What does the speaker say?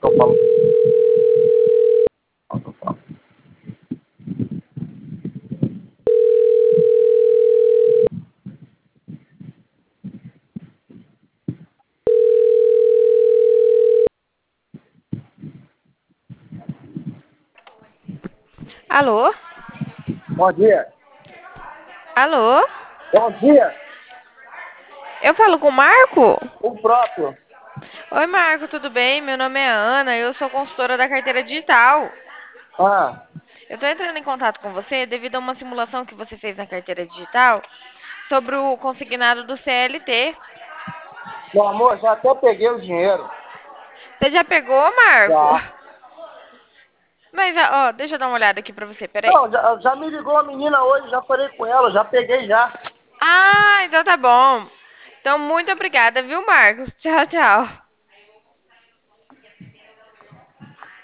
Eu falo. Eu falo. Alô? Bom dia. Alô? Bom dia. Eu falo com o Marco? O próprio. Oi, Marco, tudo bem? Meu nome é Ana, eu sou consultora da carteira digital. Ah, Eu estou entrando em contato com você devido a uma simulação que você fez na carteira digital sobre o consignado do CLT. meu amor, já até peguei o dinheiro. Você já pegou, Marco? Já. Mas, ó, deixa eu dar uma olhada aqui pra você, peraí. Não, já me ligou a menina hoje, já falei com ela, já peguei já. Ah, então tá bom. Então, muito obrigada, viu, Marcos? Tchau, tchau.